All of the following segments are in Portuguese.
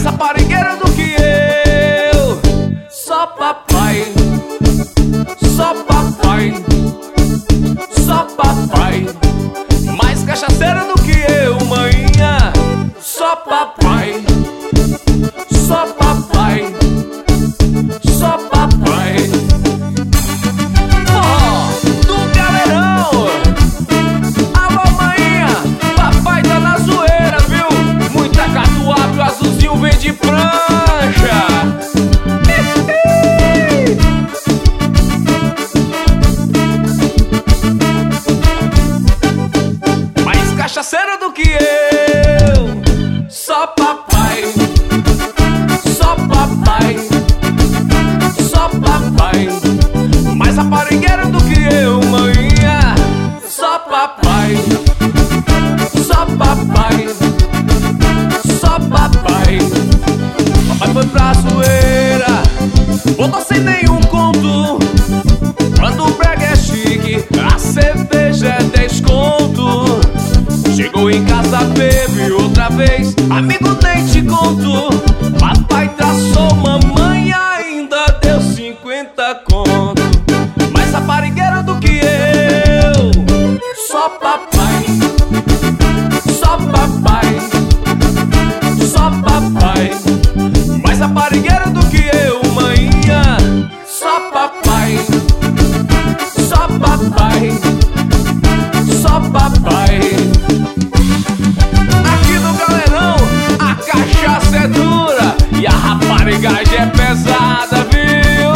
raparigueiro do que eu. Só papai, só papai, só papai. Mais cachaceira do que eu, manhã. Só papai, só papai, só papai. Forró do Galerão. Alô, manhã, papai tá na zoeira, viu? Muita catuaba, o azulzinho vem de prancha. Mais cachaceiro do que eu. Só papai, só papai, só papai. Mais raparigueiro do que eu, manhã. Só papai, só papai, só papai. Papai foi pra zoeira, voltou sem nenhum conto. Quando o brega é chique, a cerveja é 10 conto. Chegou em casa, bebe outra vez, amigo, nem te conto. Papai traçou, mamãe ainda deu 50 conto. Mais raparigueiro do que eu. Só papai, só papai, só papai. Mais raparigueiro do que eu, manhã. Só papai, só papai, só papai. Aqui no Galerão a cachaça é dura e a raparigagem é pesada, viu?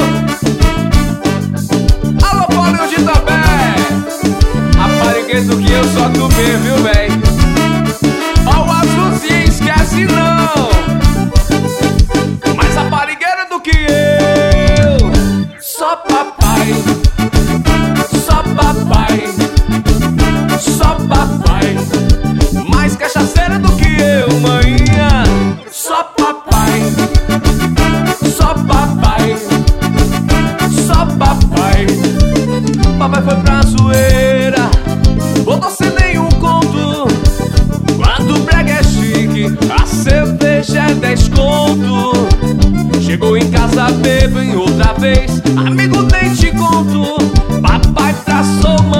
Alô, Paulinho de Itambé, raparigueiro do que eu, só tu vê, viu, véi? Ó o azulzinho, esquece não. Mais raparigueiro do que eu. Só papai, só papai, só papai. Mais cachaceira do que eu, manhã. Só papai, só papai, só papai. Papai foi pra zoeira, voltou sem nenhum conto. Quando o brega é chique, a cerveja é 10 conto. Chegou em casa, bebe outra vez, amigo, nem te conto. Papai traçou,